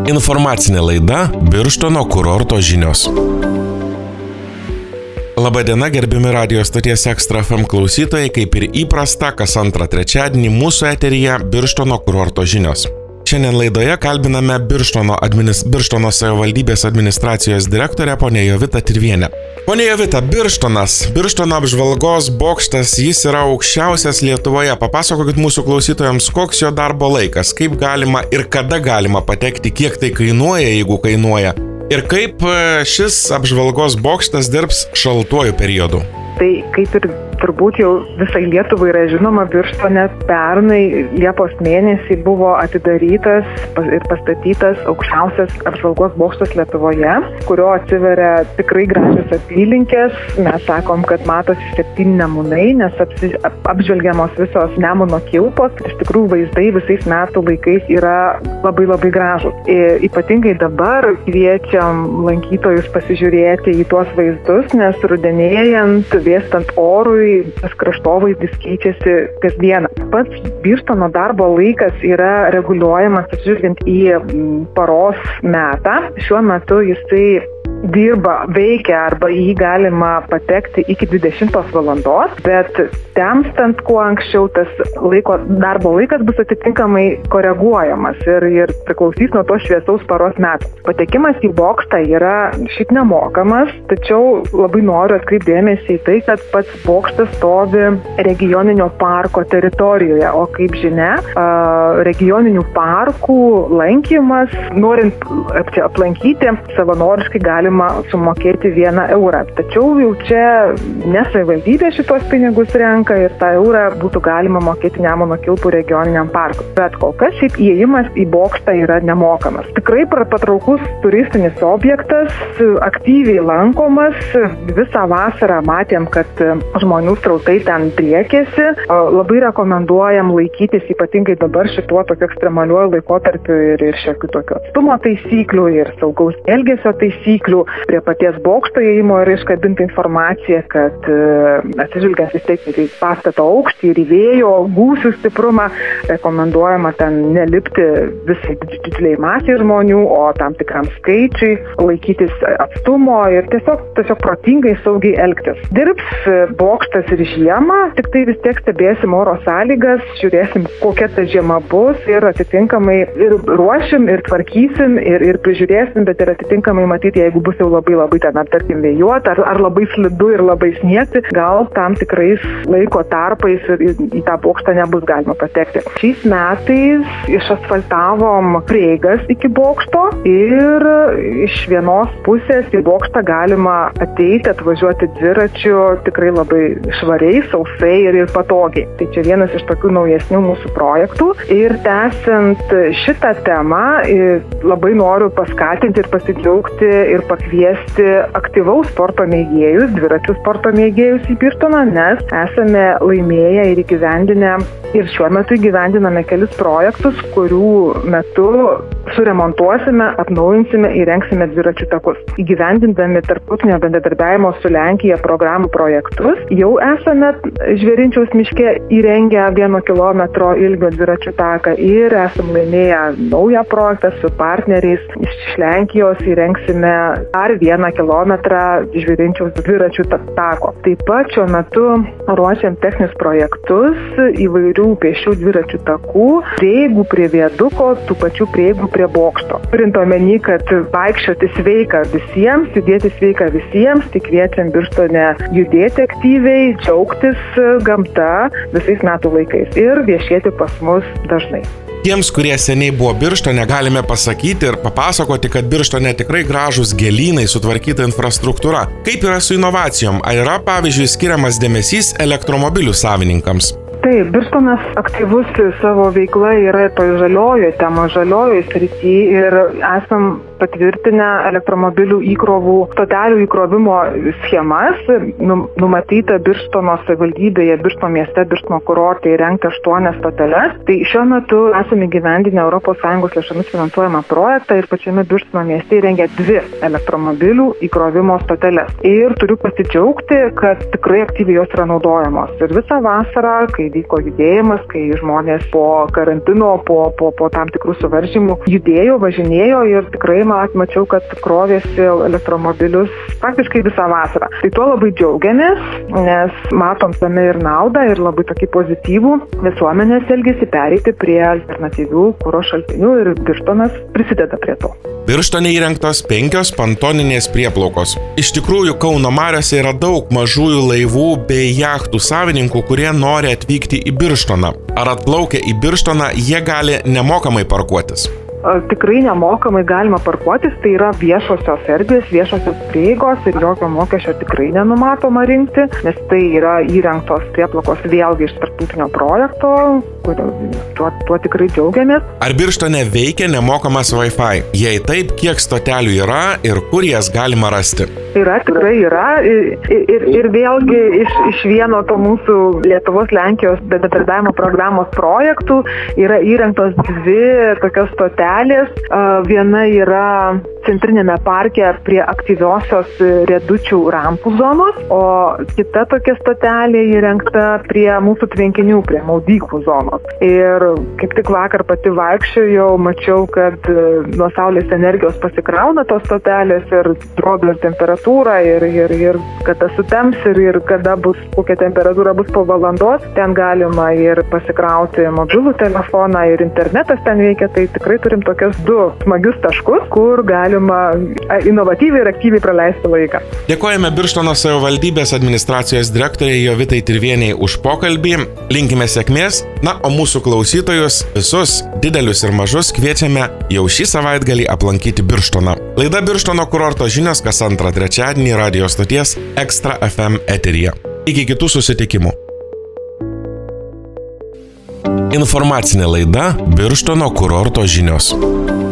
Informacinė laida Birštono kurorto žinios. Labadiena, gerbiami radijos stoties Ekstra FM klausytojai, kaip ir įprasta, kas antrą trečiadienį mūsų eteryje Birštono kurorto žinios. Šiandien laidoje kalbiname Birštono savivaldybės administracijos direktorę ponę Jovitą Tirvienę. Ponė Jovita, Birštono apžvalgos bokštas, jis yra aukščiausias Lietuvoje. Papasakokit mūsų klausytojams, koks jo darbo laikas, kaip galima ir kada galima patekti, kiek tai kainuoja, jeigu kainuoja, ir kaip šis apžvalgos bokštas dirbs šaltuoju periodu. Tai kaip ir turbūt jau visai Lietuvai yra žinoma, Birštone pernai Liepos mėnesį buvo atidarytas ir pastatytas aukščiausias apžvalgos bokštas Lietuvoje, kurio atsiveria tikrai gražios apylinkės. Mes sakom, kad matosi 7 nemunai, nes apžvelgiamos visos Nemuno kilpos. Iš tikrųjų vaizdai visais metų laikais yra labai gražus. Ypatingai dabar kviečiam lankytojus pasižiūrėti į tuos vaizdus, nes rudenėjant, vėstant orui, tas kraštovaizdis keičiasi kasdieną. Pats Birštono darbo laikas yra reguliuojamas atsižvelgiant į paros metą. Šiuo metu jisai veikia arba jį galima patekti iki 20 valandos, bet temstant kuo anksčiau tas darbo laikas bus atitinkamai koreguojamas ir priklausys nuo to šviesaus paros metų. Patekimas į bokštą yra šiaip nemokamas, tačiau labai noriu atkreipti dėmesį į tai, kad pats bokštas stovi regioninio parko teritorijoje, o kaip žinia, regioninių parkų lankymas, norint aplankyti, savanoriškai galima sumokėti 1 eurą. Tačiau jau čia ne savivaldybė šitos pinigus renka ir tą eurą būtų galima mokėti Nemuno kilpų regioniniam parkui. Bet kol kas šiaip įėjimas į bokštą yra nemokamas. Tikrai patraukus turistinis objektas, aktyviai lankomas. Visą vasarą matėm, kad žmonių srautai ten driekėsi. Labai rekomenduojam laikytis ypatingai dabar šituo tokiu ekstremaliuoju laikotarpiu ir šiokių tokių atstumo taisyklių ir saugaus elgesio taisyklių. Prie paties bokšto įėjimo yra iškabinta informacija, kad atsižvelgiant vis tiek ir į pastato aukštį ir į vėjo gūsių stiprumą, rekomenduojama ten nelipti visai didžiuliai masiai žmonių, o tam tikram skaičiui laikytis atstumo ir tiesiog protingai saugiai elgtis. Dirbs bokštas ir žiemą, tik tai vis tiek stebėsim oro sąlygas, žiūrėsim, kokia ta žiema bus ir atitinkamai ir ruošim, ir tvarkysim, ir prižiūrėsim, bet ir atitinkamai matyti, jeigu bus jau labai ten, tarkim, vėjuota, ar labai slidu ir labai sniegti, gal tam tikrais laiko tarpais ir į tą bokštą nebus galima patekti. Šiais metais išasfaltavom prieigas iki bokšto ir iš vienos pusės į bokštą galima ateiti, atvažiuoti dviračiu tikrai labai švariai, sausai ir patogiai. Tai čia vienas iš tokių naujesnių mūsų projektų. Ir tęsiant šitą temą, labai noriu paskatinti ir pasidžiaugti ir pakviesti aktyvaus sporto mėgėjus, dviračių sporto mėgėjus į Birštoną, nes esame laimėję ir įgyvendinę ir šiuo metu įgyvendiname kelis projektus, kurių metu suremontuosime, atnaujinsime, įrengsime dviračių takus. Įgyvendindami tarptautinio bendradarbiavimo su Lenkija programų projektus, jau esame Žvėrinčiaus miške įrengę 1 kilometro ilgio dviračių taką ir esame laimėję naują projektą su partneriais iš Lenkijos, įrengsime dar 1 kilometrą Žvėrinčiaus dviračių tako. Taip pat šiuo metu ruošiam techninius projektus įvairių pėsčių dviračių takų, prieigų prie viaduko, tų pačių prieigų prie bokšto. Turint omeny, kad vaikščioti sveika visiems, judėti sveika visiems, tik kviečiam Birštone judėti aktyviai, džiaugtis gamta visais metų laikais ir viešėti pas mus dažnai. Tiems, kurie seniai buvo Birštone, galime pasakyti ir papasakoti, kad Birštone tikrai gražus gėlynai, sutvarkyta infrastruktūra. Kaip yra su inovacijom? Ar yra, pavyzdžiui, skiriamas dėmesys elektromobilių savininkams? Taip, Birštonas aktyvus savo veikla yra toj žaliojoje srityje ir esam patvirtinę elektromobilių įkrovų stotelių įkrovimo schemas. Numatyta Birštono savivaldybėje, Birštono mieste, Birštono kurorte įrengti 8 stoteles. Tai šiuo metu esame įgyvendinę ES lėšomis finansuojamą projektą ir pačiame Birštono mieste įrengė 2 elektromobilių įkrovimo stoteles. Ir turiu pasidžiaugti, kad tikrai aktyviai jos yra naudojamos. Ir visą vasarą, kai vyko judėjimas, kai žmonės po karantino, po tam tikrų suvaržymų judėjo, važinėjo ir tikrai mačiau, kad krovėsi elektromobilius praktiškai visą vasarą. Tai tuo labai džiaugiamės, nes matom tame ir naudą, ir labai tokį pozityvų visuomenės elgesį pereiti prie alternatyvių kuro šaltinių ir Birštonas prisideda prie to. Birštone įrengtos 5 pontoninės prieplaukos. Iš tikrųjų, Kauno mariose yra daug mažųjų laivų bei jachtų savininkų, kurie nori atvykti į Birštoną. Ar atplaukę į Birštoną, jie gali nemokamai parkuotis? Tikrai nemokamai galima parkuotis, tai yra viešosios erdvės, viešosios prieigos ir jokio mokesčio tikrai nenumatoma rinkti, nes tai yra įrengtos prieplaukos vėlgi iš tarptautinio projekto, tuo tikrai džiaugiamės. Ar Birštone veikia nemokamas Wi-Fi? Jei taip, kiek stotelių yra ir kur jas galima rasti? Tikrai yra. Ir vėlgi iš vieno to mūsų Lietuvos-Lenkijos bendradarbiavimo programos projektų yra įrengtos 2 tokios stotelės. Viena yra centrinėme parke prie aktyviosios riedučių rampų zonos, o kita tokia stotelė įrengta prie mūsų tvenkinių, prie maudyklų zonos. Ir kaip tik vakar pati vaikščiojau, mačiau, kad nuo saulės energijos pasikrauna tos stotelės ir rodo ir temperatūrą, ir kada sutems, ir kada bus, kokia temperatūra bus po valandos. Ten galima ir pasikrauti mobilų telefoną, ir internetas ten veikia, tai tikrai turim tokius 2 smagius taškus, kur galima inovatyviai ir aktyviai praleisti laiką. Dėkojame Birštono savivaldybės administracijos direktoriai Jovitai Tirvieniai už pokalbį. Linkime sėkmės. Na, o mūsų klausytojus visus, didelius ir mažus, kviečiame jau šį savaitgalį aplankyti Birštoną. Laida Birštono kurorto žinios kas antrą trečiadienį radio stoties Extra FM eteryje. Iki kitų susitikimų. Informacinė laida Birštono kurorto žinios.